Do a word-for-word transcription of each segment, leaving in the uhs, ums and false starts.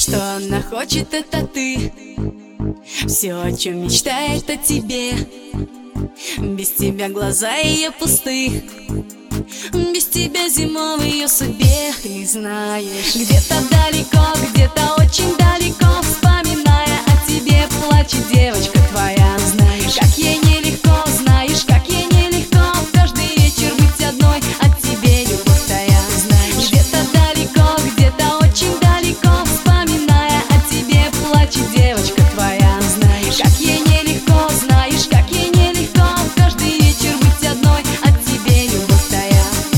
что она хочет, это ты. Все, о чем мечтает, о тебе. Без тебя глаза ее пусты. Без тебя зима в ее судьбе. Ты знаешь, где-то далеко, где-то очень далеко, вспоминая о тебе, плачет девочка твоя. Знаешь, как ей нелегко, знаешь, как ей нелегко каждый вечер быть одной, от тебе любовь твоя. Знаешь, где-то далеко, где-то очень далеко, вспоминая о тебе, плачет девочка твоя. Знаешь, как ей нелегко, знаешь, как ей нелегко каждый вечер быть одной, от тебе любовь твоя.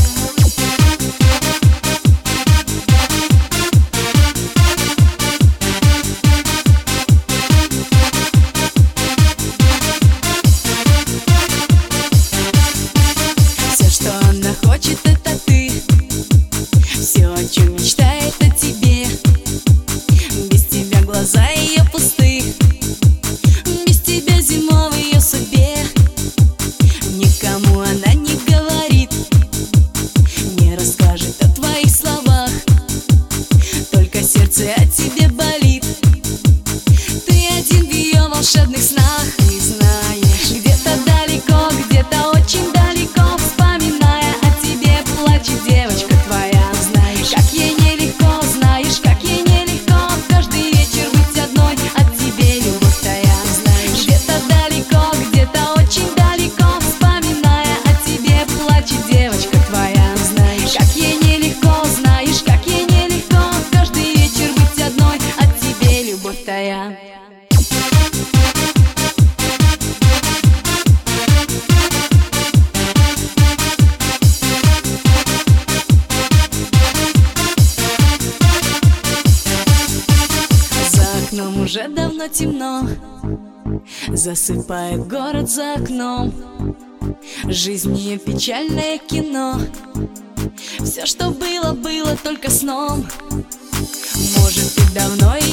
Все, что она хочет, это ты. Все, о чем мечтает, о тебе. Без тебя глаза ее пусты. Без тебя зима в ее судьбе. Никому она не говорит, не расскажет о твоих словах. Только сердце о тебе болит. Ты один в ее волшебных снах. Ты знаешь, где-то далеко, где-то очень далеко, вспоминая о тебе, плачет девочка твоя. Знаешь, как ей нелегко, знаешь, как ей нелегко каждый вечер быть одной, от тебе любовь твоя. Знаешь, где-то далеко, где-то очень далеко, вспоминая о тебе, плачет девочка твоя. Знаешь, как ей нелегко, знаешь, как ей нелегко каждый вечер быть одной, от тебе любовь твоя. Уже давно темно, засыпает город за окном. Жизнь ее печальное кино. Все, что было, было только сном. Может, ты давно